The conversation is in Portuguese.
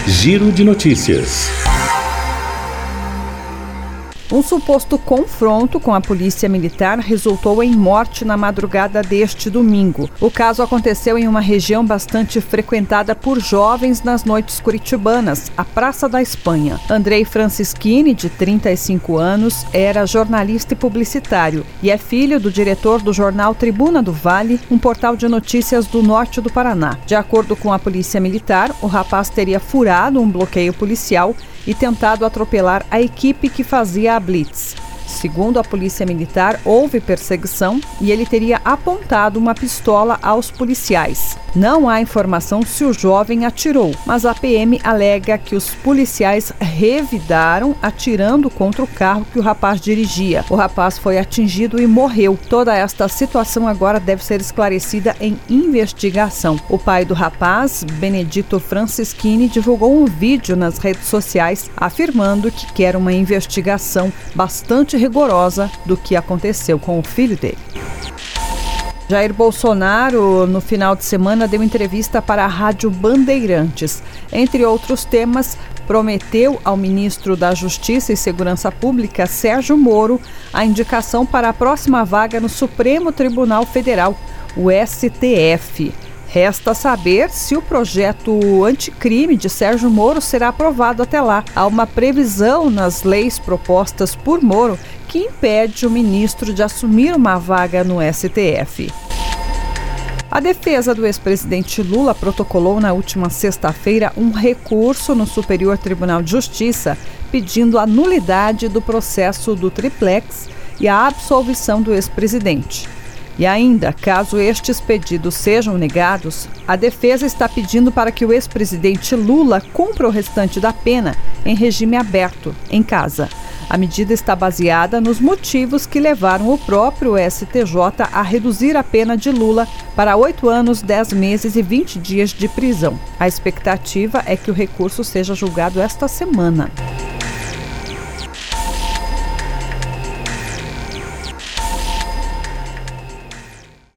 Giro de Notícias. Um suposto confronto com a polícia militar resultou em morte na madrugada deste domingo. O caso aconteceu em uma região bastante frequentada por jovens nas noites curitibanas, a Praça da Espanha. Andrei Francischini, de 35 anos, era jornalista e publicitário e é filho do diretor do jornal Tribuna do Vale, um portal de notícias do norte do Paraná. De acordo com a polícia militar, o rapaz teria furado um bloqueio policial e tentado atropelar a equipe que fazia a blitz. Segundo a polícia militar, houve perseguição e ele teria apontado uma pistola aos policiais. Não há informação se o jovem atirou, mas a PM alega que os policiais revidaram atirando contra o carro que o rapaz dirigia. O rapaz foi atingido e morreu. Toda esta situação agora deve ser esclarecida em investigação. O pai do rapaz, Benedito Francischini, divulgou um vídeo nas redes sociais afirmando que quer uma investigação bastante rigorosa do que aconteceu com o filho dele. Jair Bolsonaro, no final de semana, deu entrevista para a Rádio Bandeirantes. Entre outros temas, prometeu ao ministro da Justiça e Segurança Pública, Sérgio Moro, a indicação para a próxima vaga no Supremo Tribunal Federal, o STF. Resta saber se o projeto anticrime de Sérgio Moro será aprovado até lá. Há uma previsão nas leis propostas por Moro que impede o ministro de assumir uma vaga no STF. A defesa do ex-presidente Lula protocolou na última sexta-feira um recurso no Superior Tribunal de Justiça pedindo a nulidade do processo do triplex e a absolvição do ex-presidente. E ainda, caso estes pedidos sejam negados, a defesa está pedindo para que o ex-presidente Lula cumpra o restante da pena em regime aberto, em casa. A medida está baseada nos motivos que levaram o próprio STJ a reduzir a pena de Lula para 8 anos, 10 meses e 20 dias de prisão. A expectativa é que o recurso seja julgado esta semana.